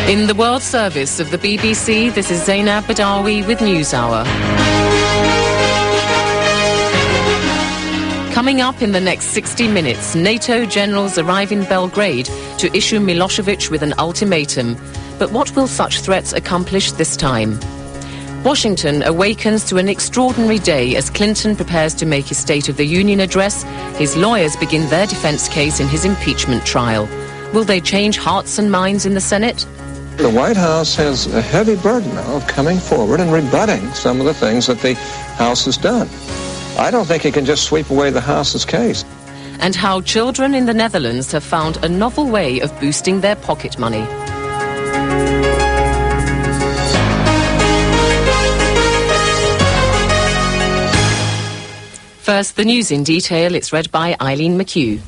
In the World Service of the BBC, this is Zainab Badawi with NewsHour. Coming up in the next 60 minutes, NATO generals arrive in Belgrade to issue Milosevic with an ultimatum. But what will such threats accomplish this time? Washington awakens to an extraordinary day as Clinton prepares to make his State of the Union address. His lawyers begin their defense case in his impeachment trial. Will they change hearts and minds in the Senate? The White House has a heavy burden now of coming forward and rebutting some of the things that the House has done. I don't think it can just sweep away the House's case. And how children in the Netherlands have found a novel way of boosting their pocket money. First, the news in detail. It's read by Eileen McHugh.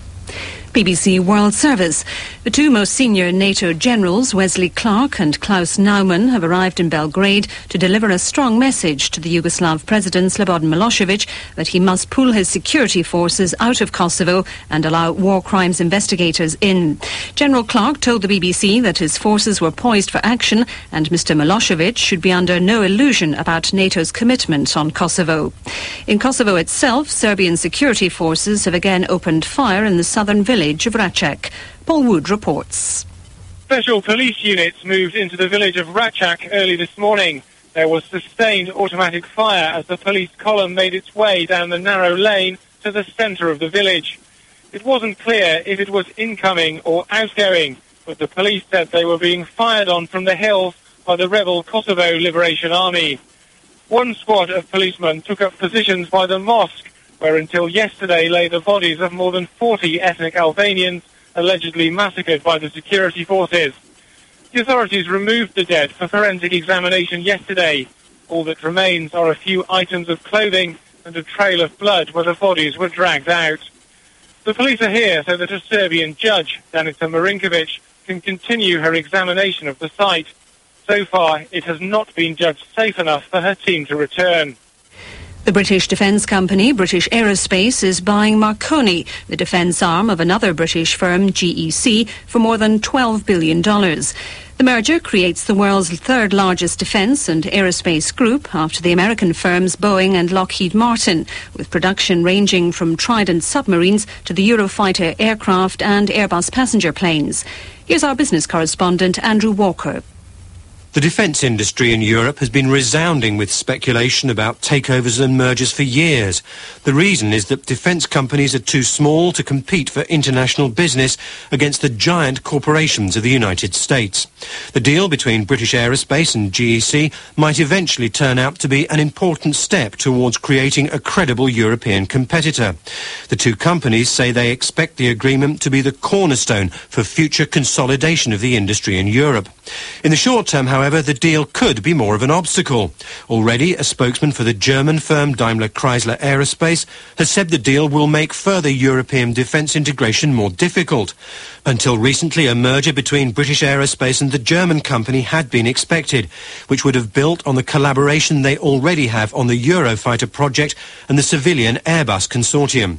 BBC World Service. The two most senior NATO generals, Wesley Clark and Klaus Naumann, have arrived in Belgrade to deliver a strong message to the Yugoslav President Slobodan Milosevic that he must pull his security forces out of Kosovo and allow war crimes investigators in. General Clark told the BBC that his forces were poised for action and Mr Milosevic should be under no illusion about NATO's commitment on Kosovo. In Kosovo itself, Serbian security forces have again opened fire in the southern village of Račak. Paul Wood reports. Special police units moved into the village of Račak early this morning. There was sustained automatic fire as the police column made its way down the narrow lane to the centre of the village. It wasn't clear if it was incoming or outgoing, but the police said they were being fired on from the hills by the rebel Kosovo Liberation Army. One squad of policemen took up positions by the mosque, where until yesterday lay the bodies of more than 40 ethnic Albanians allegedly massacred by the security forces. The authorities removed the dead for forensic examination yesterday. All that remains are a few items of clothing and a trail of blood where the bodies were dragged out. The police are here so that a Serbian judge, Danica Marinkovic, can continue her examination of the site. So far, it has not been judged safe enough for her team to return. The British defence company British Aerospace is buying Marconi, the defence arm of another British firm, GEC, for more than $12 billion. The merger creates the world's third largest defence and aerospace group after the American firms Boeing and Lockheed Martin, with production ranging from Trident submarines to the Eurofighter aircraft and Airbus passenger planes. Here's our business correspondent Andrew Walker. The defence industry in Europe has been resounding with speculation about takeovers and mergers for years. The reason is that defence companies are too small to compete for international business against the giant corporations of the United States. The deal between British Aerospace and GEC might eventually turn out to be an important step towards creating a credible European competitor. The two companies say they expect the agreement to be the cornerstone for future consolidation of the industry in Europe. In the short term, however, the deal could be more of an obstacle. Already, a spokesman for the German firm Daimler Chrysler Aerospace has said the deal will make further European defence integration more difficult. Until recently, a merger between British Aerospace and the German company had been expected, which would have built on the collaboration they already have on the Eurofighter project and the civilian Airbus consortium.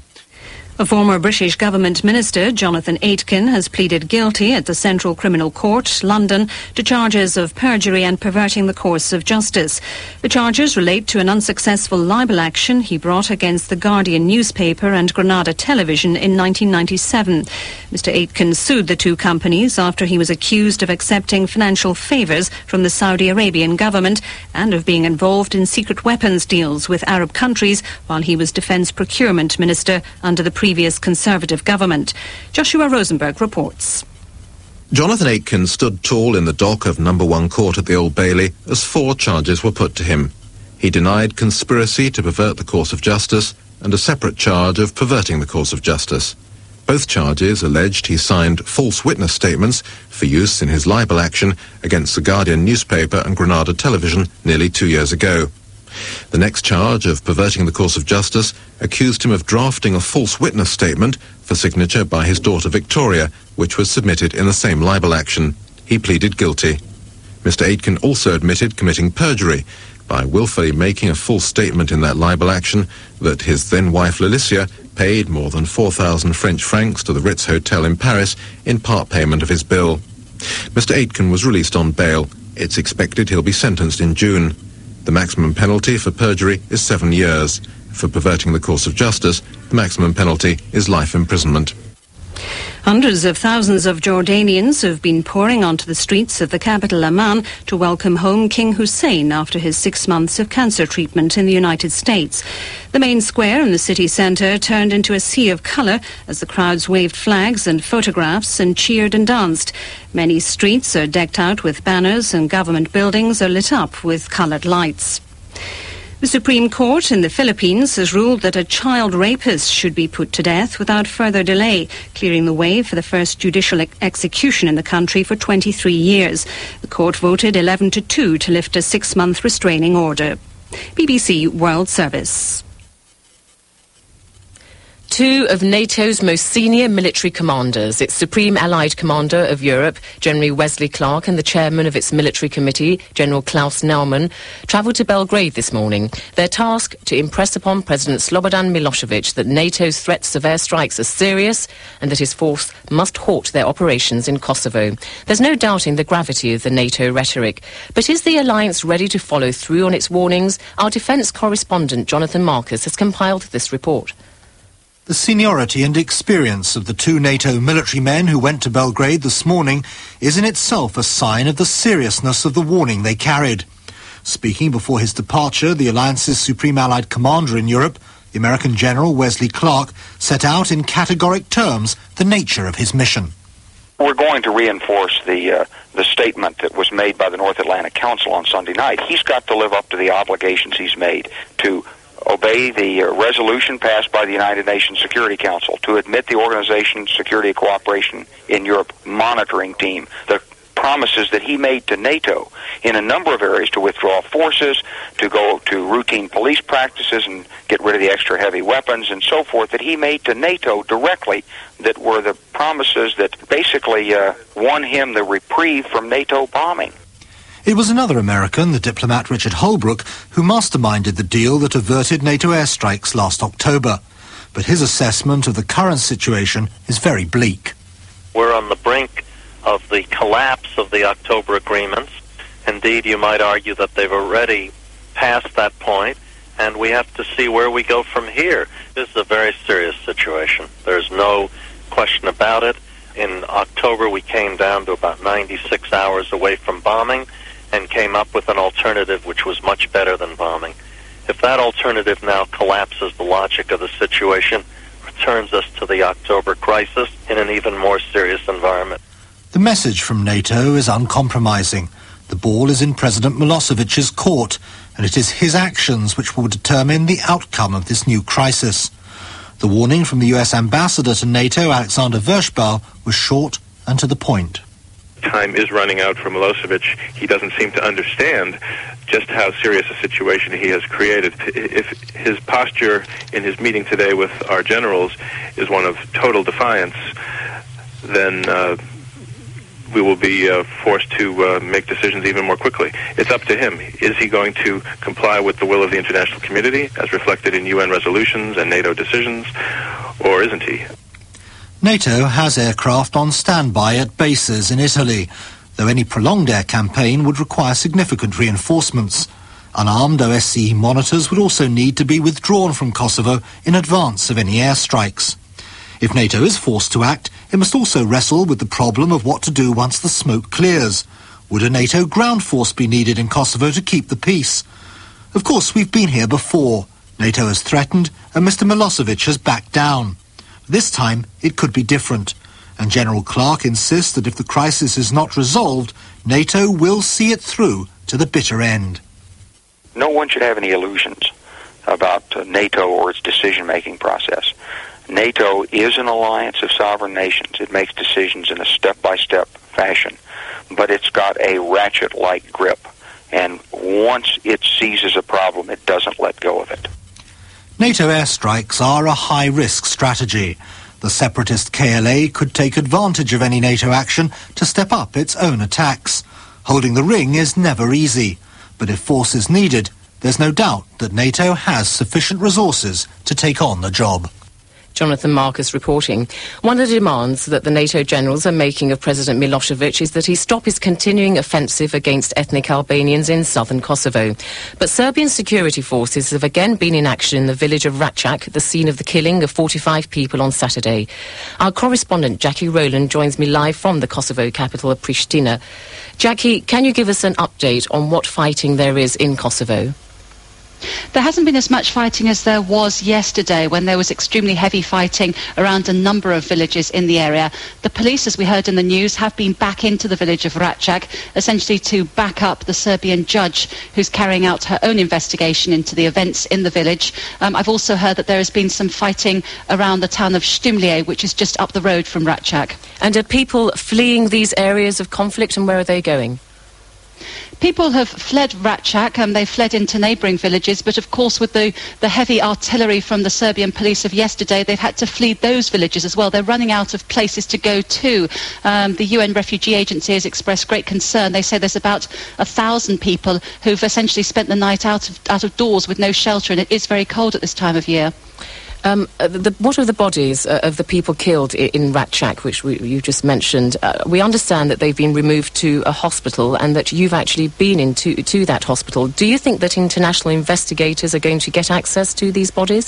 A former British government minister, Jonathan Aitken, has pleaded guilty at the Central Criminal Court, London, to charges of perjury and perverting the course of justice. The charges relate to an unsuccessful libel action he brought against the Guardian newspaper and Granada Television in 1997. Mr Aitken sued the two companies after he was accused of accepting financial favours from the Saudi Arabian government and of being involved in secret weapons deals with Arab countries while he was Defence Procurement Minister under the previous Conservative government. Joshua Rosenberg reports. Jonathan Aitken stood tall in the dock of No. 1 Court at the Old Bailey as 4 charges were put to him. He denied conspiracy to pervert the course of justice and a separate charge of perverting the course of justice. Both charges alleged he signed false witness statements for use in his libel action against the Guardian newspaper and Granada Television nearly 2 years ago. The next charge of perverting the course of justice accused him of drafting a false witness statement for signature by his daughter Victoria, which was submitted in the same libel action. He pleaded guilty. Mr Aitken also admitted committing perjury by willfully making a false statement in that libel action that his then-wife Lalicia paid more than 4,000 French francs to the Ritz Hotel in Paris in part payment of his bill. Mr. Aitken was released on bail. It's expected he'll be sentenced in June. The maximum penalty for perjury is 7 years. For perverting the course of justice, the maximum penalty is life imprisonment. Hundreds of thousands of Jordanians have been pouring onto the streets of the capital Amman to welcome home King Hussein after his 6 months of cancer treatment in the United States. The main square in the city centre turned into a sea of colour as the crowds waved flags and photographs and cheered and danced. Many streets are decked out with banners and government buildings are lit up with coloured lights. The Supreme Court in the Philippines has ruled that a child rapist should be put to death without further delay, clearing the way for the first judicial execution in the country for 23 years. The court voted 11-2 to lift a 6-month restraining order. BBC World Service. Two of NATO's most senior military commanders, its Supreme Allied Commander of Europe, General Wesley Clark, and the chairman of its military committee, General Klaus Naumann, travelled to Belgrade this morning. Their task to impress upon President Slobodan Milosevic that NATO's threats of airstrikes are serious and that his force must halt their operations in Kosovo. There's no doubting the gravity of the NATO rhetoric. But is the alliance ready to follow through on its warnings? Our defence correspondent, Jonathan Marcus, has compiled this report. The seniority and experience of the two NATO military men who went to Belgrade this morning is in itself a sign of the seriousness of the warning they carried. Speaking before his departure, the Alliance's Supreme Allied Commander in Europe, the American General Wesley Clark, set out in categoric terms the nature of his mission. We're going to reinforce the statement that was made by the North Atlantic Council on Sunday night. He's got to live up to the obligations he's made to obey the resolution passed by the United Nations Security Council to admit the Organization Security Cooperation in Europe monitoring team, the promises that he made to NATO in a number of areas to withdraw forces, to go to routine police practices and get rid of the extra heavy weapons and so forth, that he made to NATO directly, that were the promises that basically won him the reprieve from NATO bombing. It was another American, the diplomat Richard Holbrooke, who masterminded the deal that averted NATO airstrikes last October. But his assessment of the current situation is very bleak. We're on the brink of the collapse of the October agreements. Indeed, you might argue that they've already passed that point, and we have to see where we go from here. This is a very serious situation. There's no question about it. In October, we came down to about 96 hours away from bombing, and came up with an alternative which was much better than bombing. If that alternative now collapses the logic of the situation, returns us to the October crisis in an even more serious environment. The message from NATO is uncompromising. The ball is in President Milosevic's court, and it is his actions which will determine the outcome of this new crisis. The warning from the US ambassador to NATO, Alexander Vershbal, was short and to the point. Time is running out for Milosevic. He doesn't seem to understand just how serious a situation he has created. If his posture in his meeting today with our generals is one of total defiance, then we will be forced to make decisions even more quickly. It's up to him. Is he going to comply with the will of the international community, as reflected in UN resolutions and NATO decisions, or isn't he? NATO has aircraft on standby at bases in Italy, though any prolonged air campaign would require significant reinforcements. Unarmed OSCE monitors would also need to be withdrawn from Kosovo in advance of any airstrikes. If NATO is forced to act, it must also wrestle with the problem of what to do once the smoke clears. Would a NATO ground force be needed in Kosovo to keep the peace? Of course, we've been here before. NATO has threatened, and Mr. Milosevic has backed down. This time, it could be different, and General Clark insists that if the crisis is not resolved, NATO will see it through to the bitter end. No one should have any illusions about NATO or its decision-making process. NATO is an alliance of sovereign nations. It makes decisions in a step-by-step fashion, but it's got a ratchet-like grip, and once it seizes a problem, it doesn't let go of it. NATO airstrikes are a high-risk strategy. The separatist KLA could take advantage of any NATO action to step up its own attacks. Holding the ring is never easy, but if force is needed, there's no doubt that NATO has sufficient resources to take on the job. Jonathan Marcus reporting. One of the demands that the NATO generals are making of President Milosevic is that he stop his continuing offensive against ethnic Albanians in southern Kosovo. But Serbian security forces have again been in action in the village of Račak, the scene of the killing of 45 people on Saturday. Our correspondent Jackie Rowland joins me live from the Kosovo capital of Pristina. Jackie, can you give us an update on what fighting there is in Kosovo? There hasn't been as much fighting as there was yesterday, when there was extremely heavy fighting around a number of villages in the area. The police, as we heard in the news, have been back into the village of Račak, essentially to back up the Serbian judge who's carrying out her own investigation into the events in the village. I've also heard that there has been some fighting around the town of Štumlje, which is just up the road from Račak. And are people fleeing these areas of conflict, and where are they going? People have fled Račak, they fled into neighbouring villages, but of course with the heavy artillery from the Serbian police of yesterday, they've had to flee those villages as well. They're running out of places to go to. The UN Refugee Agency has expressed great concern. They say there's about 1,000 people who've essentially spent the night out of doors with no shelter, and it is very cold at this time of year. What are the bodies of the people killed in Račak, which you just mentioned? We understand that they've been removed to a hospital and that you've actually been to that hospital. Do you think that international investigators are going to get access to these bodies?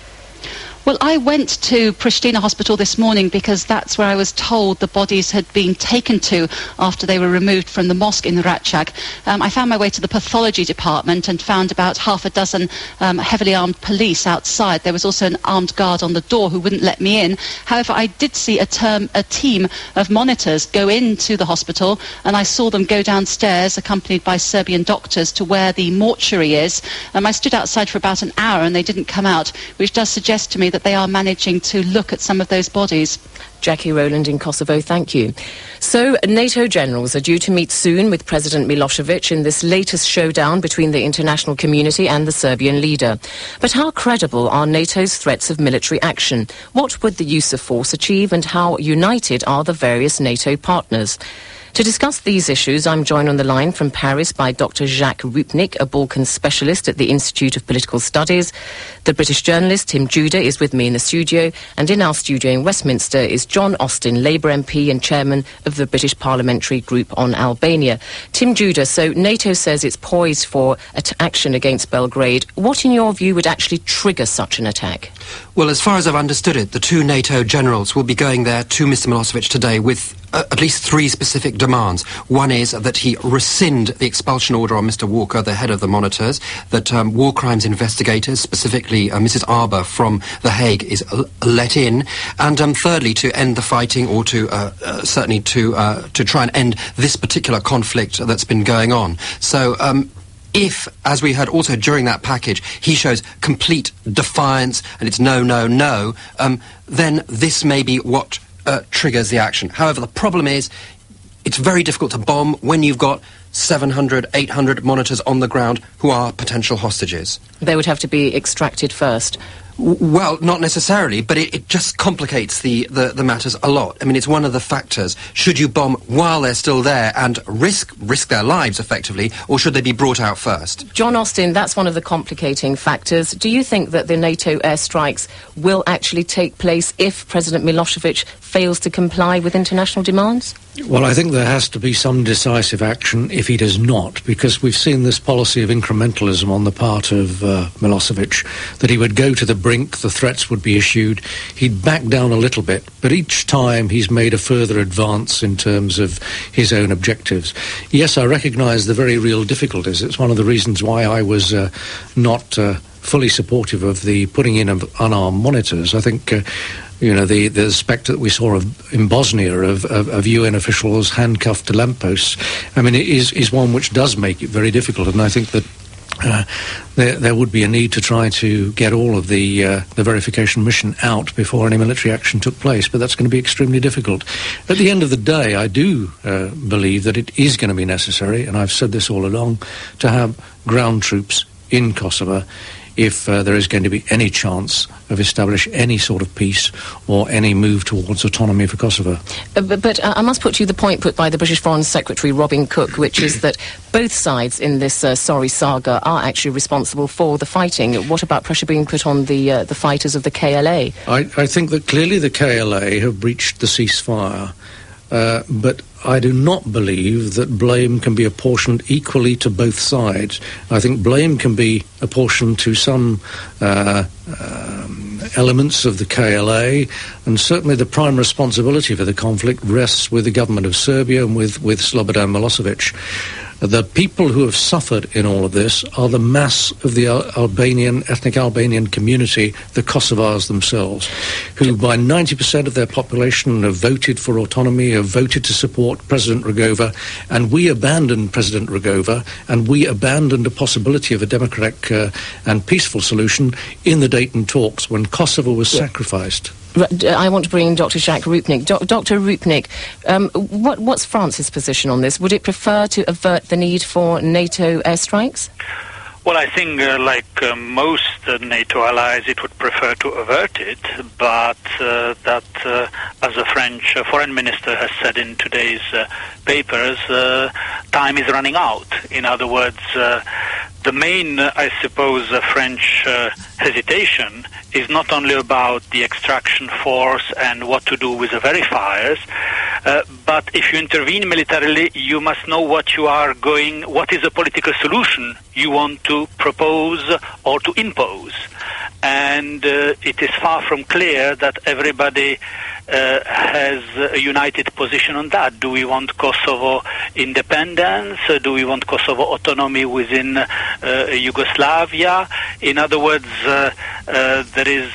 Well, I went to Pristina Hospital this morning because that's where I was told the bodies had been taken to after they were removed from the mosque in Račak. I found my way to the pathology department and found about half a dozen heavily armed police outside. There was also an armed guard on the door who wouldn't let me in. However, I did see a team of monitors go into the hospital, and I saw them go downstairs accompanied by Serbian doctors to where the mortuary is. I stood outside for about an hour and they didn't come out, which does suggest to me that they are managing to look at some of those bodies. Jackie Rowland in Kosovo, thank you. So, NATO generals are due to meet soon with President Milosevic in this latest showdown between the international community and the Serbian leader. But how credible are NATO's threats of military action? What would the use of force achieve, and how united are the various NATO partners? To discuss these issues, I'm joined on the line from Paris by Dr. Jacques Rupnik, a Balkan specialist at the Institute of Political Studies. The British journalist Tim Judah is with me in the studio, and in our studio in Westminster is John Austin, Labour MP and chairman of the British Parliamentary Group on Albania. Tim Judah, so NATO says it's poised for action against Belgrade. What, in your view, would actually trigger such an attack? Well, as far as I've understood it, the two NATO generals will be going there to Mr. Milosevic today with at least three specific demands. One is that he rescind the expulsion order on Mr. Walker, the head of the monitors, that war crimes investigators, specifically Mrs. Arbour from The Hague, is let in, and thirdly, to end the fighting, or to certainly to try and end this particular conflict that's been going on. So, if, as we heard also during that package, he shows complete defiance and it's no, no, no, then this may be what triggers the action. However, the problem is it's very difficult to bomb when you've got 700, 800 monitors on the ground who are potential hostages. They would have to be extracted first. Well, not necessarily, but it just complicates the matters a lot. I mean, it's one of the factors. Should you bomb while they're still there and risk their lives, effectively, or should they be brought out first? John Austin, that's one of the complicating factors. Do you think that the NATO airstrikes will actually take place if President Milosevic fails to comply with international demands? Well, I think there has to be some decisive action if he does not, because we've seen this policy of incrementalism on the part of Milosevic, that he would go to the brink, the threats would be issued, he'd back down a little bit, but each time he's made a further advance in terms of his own objectives. Yes, I recognise the very real difficulties. It's one of the reasons why I was not fully supportive of the putting in of unarmed monitors. I think the spectre that we saw in Bosnia of UN officials handcuffed to lampposts, I mean, it is one which does make it very difficult, and I think that there would be a need to try to get all of the verification mission out before any military action took place, but that's going to be extremely difficult. At the end of the day, I do believe that it is going to be necessary, and I've said this all along, to have ground troops in Kosovo if there is going to be any chance of establishing any sort of peace or any move towards autonomy for Kosovo. But I must put to you the point put by the British Foreign Secretary Robin Cook, which is that both sides in this sorry saga are actually responsible for the fighting. What about pressure being put on the fighters of the KLA? I think that clearly the KLA have breached the ceasefire, but I do not believe that blame can be apportioned equally to both sides. I think blame can be apportioned to some elements of the KLA, and certainly the prime responsibility for the conflict rests with the government of Serbia and with Slobodan Milosevic. The people who have suffered in all of this are the mass of the ethnic Albanian community, the Kosovars themselves, who by 90% of their population have voted for autonomy, have voted to support President Rugova, and we abandoned President Rugova, and we abandoned the possibility of a democratic and peaceful solution in the Dayton talks when Kosovo was sacrificed. I want to bring in Dr. Jacques Rupnik. Dr. Rupnik, what's France's position on this? Would it prefer to avert the need for NATO airstrikes? Well, I think, like most NATO allies, it would prefer to avert it, but as the French foreign minister has said in today's papers, time is running out. In other words, the main, I suppose, French hesitation is not only about the extraction force and what to do with the verifiers, but if you intervene militarily, you must know what is the political solution you want to propose or to impose. And it is far from clear that everybody has a united position on that. Do we want Kosovo independence? Do we want Kosovo autonomy within Yugoslavia? In other words, there is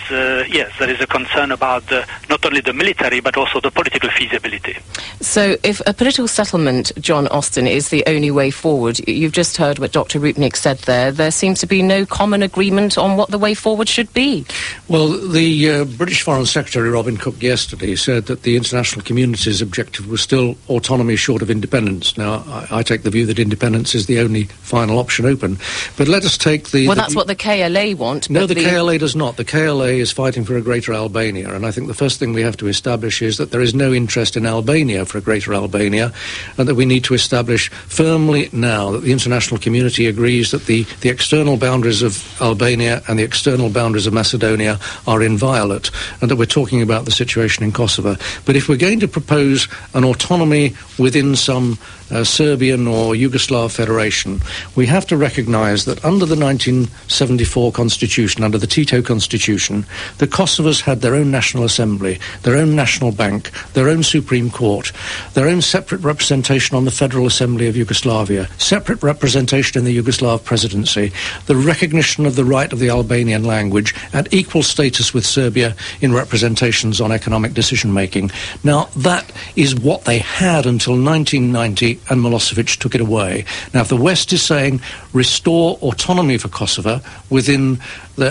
a concern about not only the military but also the political feasibility. So if a political settlement, John Austin, is the only way forward, you've just heard what Dr. Rupnik said there seems to be no common agreement on what the way forward should be. Well, the British Foreign Secretary Robin Cook yesterday said that the international community's objective was still autonomy short of independence. Now, I take the view that independence is the only final option open. But let us take the... Well, that's what the KLA want. No, the KLA does not. The KLA is fighting for a greater Albania, and I think the first thing we have to establish is that there is no interest in Albania for a greater Albania, and that we need to establish firmly now that the international community agrees that the external boundaries of Albania and the external boundaries of Macedonia are inviolate, and that we're talking about the situation in Kosovo. But if we're going to propose an autonomy within some Serbian or Yugoslav federation, we have to recognise that under the 1974 constitution, under the Tito constitution, the Kosovars had their own national assembly, their own national bank, their own Supreme Court, their own separate representation on the Federal Assembly of Yugoslavia, separate representation in the Yugoslav presidency, the recognition of the right of the Albanian language, and equal status with Serbia in representations on economic decision-making. Now, that is what they had until 1990, and Milosevic took it away. Now, if the West is saying restore autonomy for Kosovo within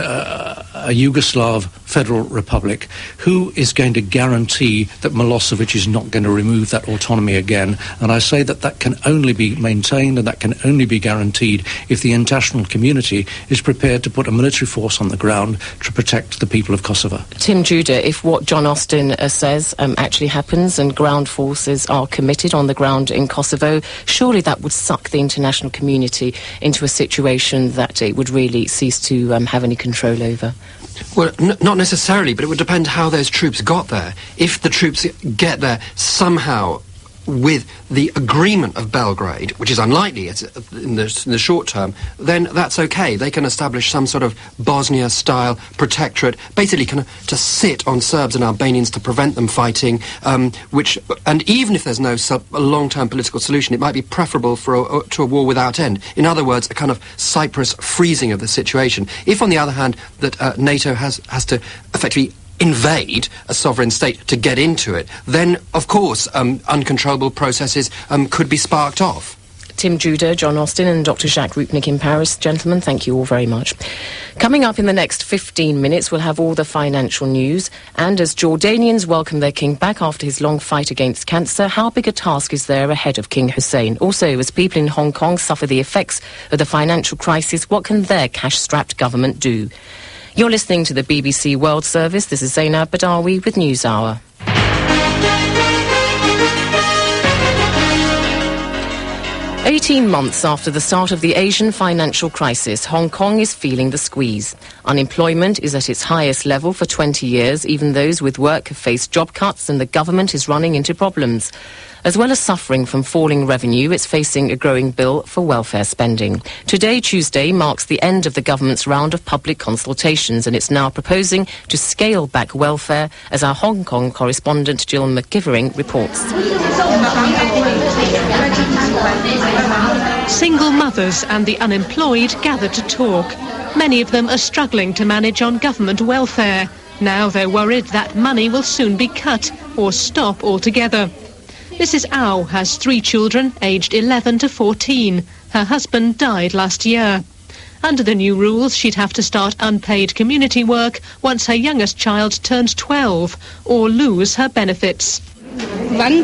a Yugoslav federal republic, who is going to guarantee that Milosevic is not going to remove that autonomy again? And I say that that can only be maintained and that can only be guaranteed if the international community is prepared to put a military force on the ground to protect the people of Kosovo. Tim Judah, if what John Austin says actually happens and ground forces are committed on the ground in Kosovo, surely that would suck the international community into a situation that it would really cease to have any control over. Well, not necessarily, but it would depend how those troops got there. If the troops get there somehow with the agreement of Belgrade, which is unlikely in the short term, then that's okay. They can establish some sort of Bosnia-style protectorate, basically kind of to sit on Serbs and Albanians to prevent them fighting, and even if there's no long-term political solution, it might be preferable to a war without end. In other words, a kind of Cyprus freezing of the situation. If, on the other hand, that NATO has to effectively invade a sovereign state to get into it, then, of course, uncontrollable processes could be sparked off. Tim Judah, John Austin and Dr. Jacques Rupnik in Paris. Gentlemen, thank you all very much. Coming up in the next 15 minutes, we'll have all the financial news. And as Jordanians welcome their king back after his long fight against cancer, how big a task is there ahead of King Hussein? Also, as people in Hong Kong suffer the effects of the financial crisis, what can their cash-strapped government do? You're listening to the BBC World Service. This is Zainab Badawi with NewsHour. "18 months after the start of the Asian financial crisis, Hong Kong is feeling the squeeze. Unemployment is at its highest level for 20 years. Even those with work have faced job cuts and the government is running into problems. As well as suffering from falling revenue, it's facing a growing bill for welfare spending. Today, Tuesday, marks the end of the government's round of public consultations, and it's now proposing to scale back welfare, as our Hong Kong correspondent Jill McGivering reports. Single mothers and the unemployed gather to talk. Many of them are struggling to manage on government welfare. Now they're worried that money will soon be cut or stop altogether. Mrs. Au has 3 children aged 11 to 14. Her husband died last year. Under the new rules, she'd have to start unpaid community work once her youngest child turned 12, or lose her benefits. I'm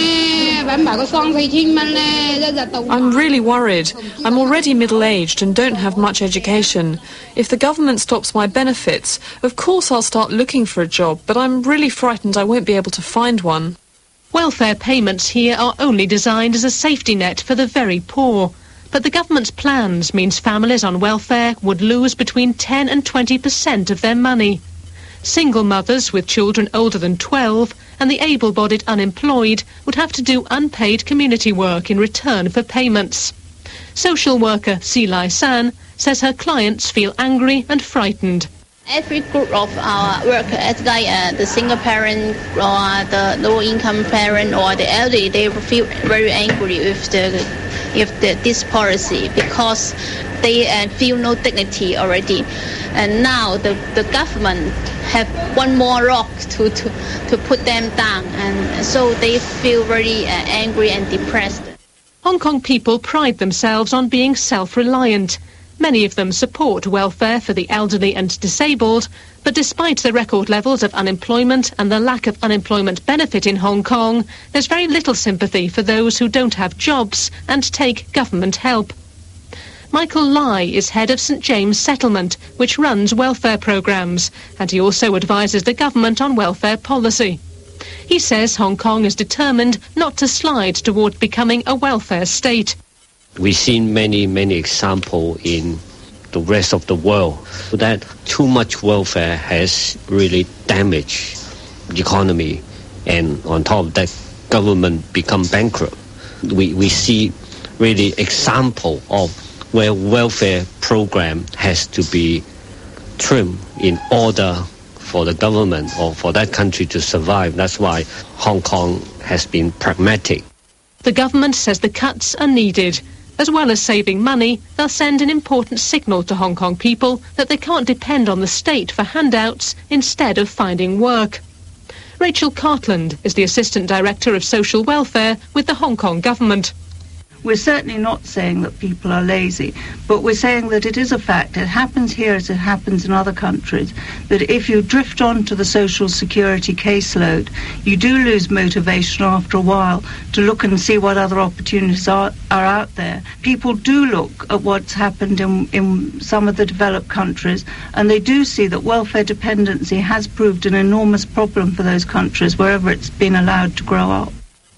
really worried. I'm already middle-aged and don't have much education. If the government stops my benefits, of course I'll start looking for a job, but I'm really frightened I won't be able to find one. Welfare payments here are only designed as a safety net for the very poor. But the government's plans means families on welfare would lose between 10 and 20% of their money. Single mothers with children older than 12 and the able-bodied unemployed would have to do unpaid community work in return for payments. Social worker Silai San says her clients feel angry and frightened. Every group of our workers, like the single parent or the low-income parent or the elderly, they feel very angry with this policy because they feel no dignity already. And now the government have one more rock to put them down, and so they feel very angry and depressed. Hong Kong people pride themselves on being self-reliant. Many of them support welfare for the elderly and disabled, but despite the record levels of unemployment and the lack of unemployment benefit in Hong Kong, there's very little sympathy for those who don't have jobs and take government help. Michael Lai is head of St James Settlement, which runs welfare programmes, and he also advises the government on welfare policy. He says Hong Kong is determined not to slide toward becoming a welfare state. We've seen many examples in the rest of the world that too much welfare has really damaged the economy, and on top of that, government become bankrupt. We see really example of where welfare program has to be trimmed in order for the government or for that country to survive. That's why Hong Kong has been pragmatic. The government says the cuts are needed. As well as saving money, they'll send an important signal to Hong Kong people that they can't depend on the state for handouts instead of finding work. Rachel Cartland is the Assistant Director of Social Welfare with the Hong Kong government. We're certainly not saying that people are lazy, but we're saying that it is a fact. It happens here as it happens in other countries, that if you drift onto the social security caseload, you do lose motivation after a while to look and see what other opportunities are out there. People do look at what's happened in some of the developed countries, and they do see that welfare dependency has proved an enormous problem for those countries wherever it's been allowed to grow up.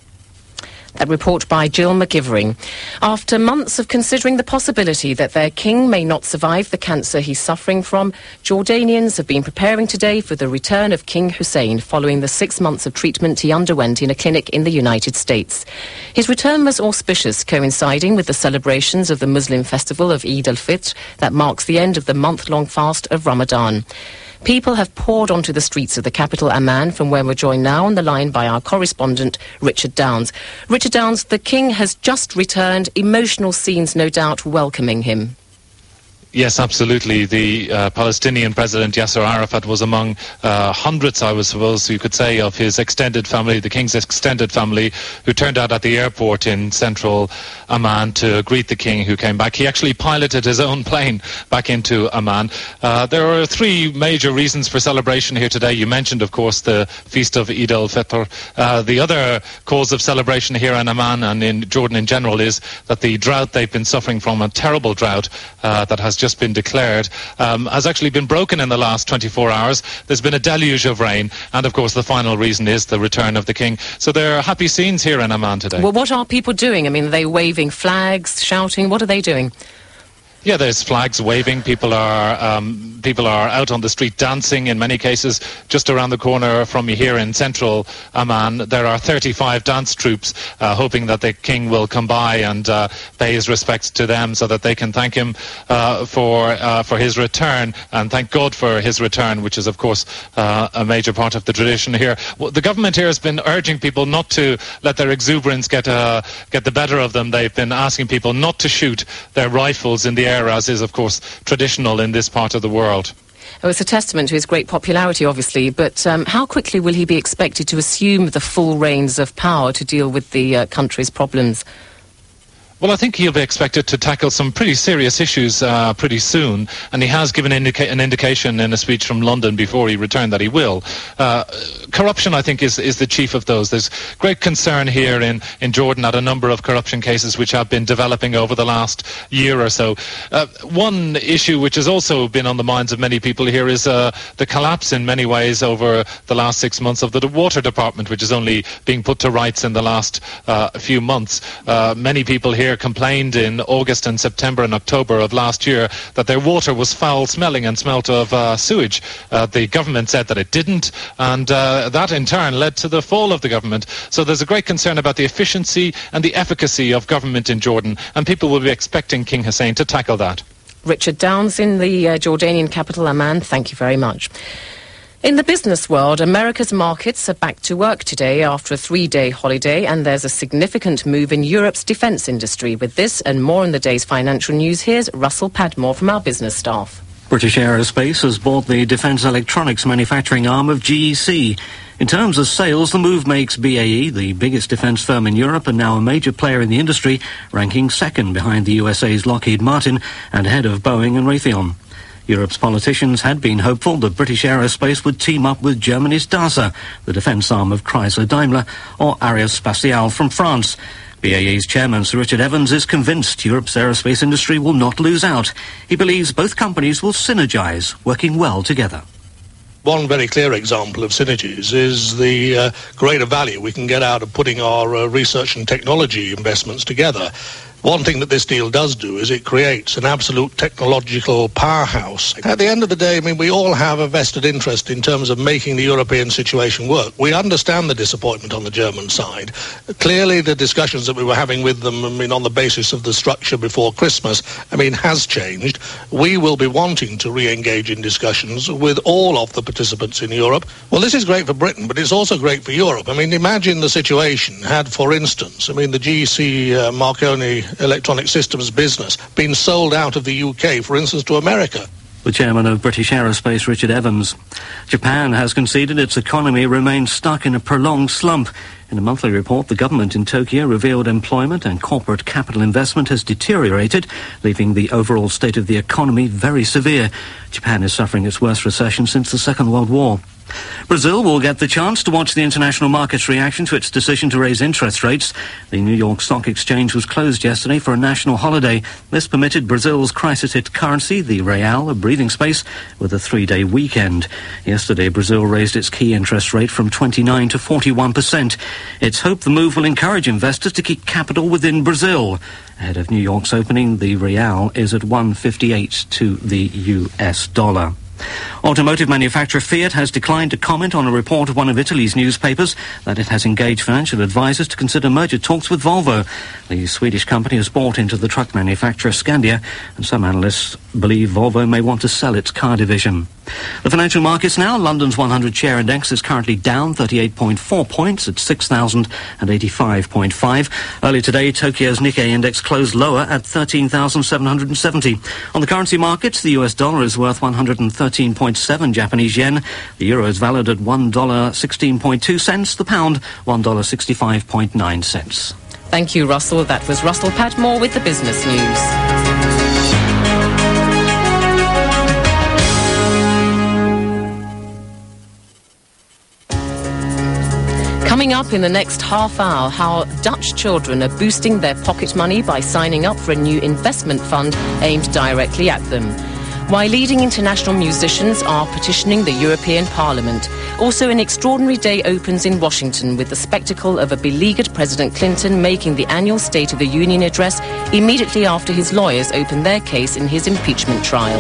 That report by Jill McGivering. After months of considering the possibility that their king may not survive the cancer he's suffering from, Jordanians have been preparing today for the return of King Hussein following the 6 months of treatment he underwent in a clinic in the United States. His return was auspicious, coinciding with the celebrations of the Muslim festival of Eid al-Fitr that marks the end of the month-long fast of Ramadan. People have poured onto the streets of the capital, Amman, from where we're joined now on the line by our correspondent, Richard Downs. Richard Downs, the King has just returned. Emotional scenes, no doubt, welcoming him. Yes, absolutely. The Palestinian President Yasser Arafat was among hundreds, I suppose you could say, of his extended family, the king's extended family, who turned out at the airport in central Amman to greet the king who came back. He actually piloted his own plane back into Amman. There are three major reasons for celebration here today. You mentioned, of course, the feast of Eid al-Fitr. The other cause of celebration here in Amman and in Jordan in general is that the drought they've been suffering from, a terrible drought that has just been declared, has actually been broken in the last 24 hours. There's been a deluge of rain, and of course the final reason is the return of the king. So there are happy scenes here in Amman today. Well, what are people doing? I mean, are they waving flags, shouting? What are they doing? Yeah, there's flags waving. People are out on the street dancing in many cases. Just around the corner from me here in central Amman, there are 35 dance troupes hoping that the king will come by and pay his respects to them so that they can thank him for his return and thank God for his return, which is, of course, a major part of the tradition here. Well, the government here has been urging people not to let their exuberance get the better of them. They've been asking people not to shoot their rifles in the air, as is, of course, traditional in this part of the world. Oh, it's a testament to his great popularity, obviously, but how quickly will he be expected to assume the full reins of power to deal with the country's problems? Well, I think he'll be expected to tackle some pretty serious issues pretty soon, and he has given an indication in a speech from London before he returned that he will. Corruption, I think, is the chief of those. There's great concern here in Jordan at a number of corruption cases which have been developing over the last year or so. One issue which has also been on the minds of many people here is the collapse in many ways over the last 6 months of the water department, which is only being put to rights in the last few months. Many people here complained in August and September and October of last year that their water was foul-smelling and smelt of sewage. The government said that it didn't, and that in turn led to the fall of the government. So there's a great concern about the efficiency and the efficacy of government in Jordan, and people will be expecting King Hussein to tackle that. Richard Downs in the Jordanian capital, Amman, thank you very much. In the business world, America's markets are back to work today after a 3-day holiday, and there's a significant move in Europe's defence industry. With this and more in the day's financial news, here's Russell Padmore from our business staff. British Aerospace has bought the defence electronics manufacturing arm of GEC. In terms of sales, the move makes BAE the biggest defence firm in Europe and now a major player in the industry, ranking second behind the USA's Lockheed Martin and ahead of Boeing and Raytheon. Europe's politicians had been hopeful that British Aerospace would team up with Germany's DASA, the defence arm of Chrysler Daimler, or Aerospatiale from France. BAE's chairman, Sir Richard Evans, is convinced Europe's aerospace industry will not lose out. He believes both companies will synergise, working well together. One very clear example of synergies is the greater value we can get out of putting our research and technology investments together. One thing that this deal does do is it creates an absolute technological powerhouse. At the end of the day, I mean, we all have a vested interest in terms of making the European situation work. We understand the disappointment on the German side. Clearly, the discussions that we were having with them, I mean, on the basis of the structure before Christmas, I mean, has changed. We will be wanting to re-engage in discussions with all of the participants in Europe. Well, this is great for Britain, but it's also great for Europe. I mean, imagine the situation had, for instance, I mean, the GEC Marconi Electronic Systems business been sold out of the UK, for instance, to America. The chairman of British Aerospace, Richard Evans. Japan has conceded its economy remains stuck in a prolonged slump. In a monthly report, the government in Tokyo revealed employment and corporate capital investment has deteriorated, leaving the overall state of the economy very severe. Japan is suffering its worst recession since the Second World War. Brazil will get the chance to watch the international market's reaction to its decision to raise interest rates. The New York Stock Exchange was closed yesterday for a national holiday. This permitted Brazil's crisis-hit currency, the real, a breathing space with a 3-day weekend. Yesterday, Brazil raised its key interest rate from 29% to 41%. It's hoped the move will encourage investors to keep capital within Brazil. Ahead of New York's opening, the real is at 158 to the US dollar. Automotive manufacturer Fiat has declined to comment on a report of one of Italy's newspapers that it has engaged financial advisors to consider merger talks with Volvo. The Swedish company has bought into the truck manufacturer Scandia, and some analysts believe Volvo may want to sell its car division. The financial markets now. London's 100 share index is currently down 38.4 points at 6,085.5. Earlier today, Tokyo's Nikkei index closed lower at 13,770. On the currency markets, the US dollar is worth 113.7 Japanese yen. The euro is valued at $1.16.2 cents. The pound, $1.65.9 cents. Thank you, Russell. That was Russell Padmore with the business news. Coming up in the next half hour, how Dutch children are boosting their pocket money by signing up for a new investment fund aimed directly at them. Why leading international musicians are petitioning the European Parliament. Also, an extraordinary day opens in Washington with the spectacle of a beleaguered President Clinton making the annual State of the Union address immediately after his lawyers open their case in his impeachment trial.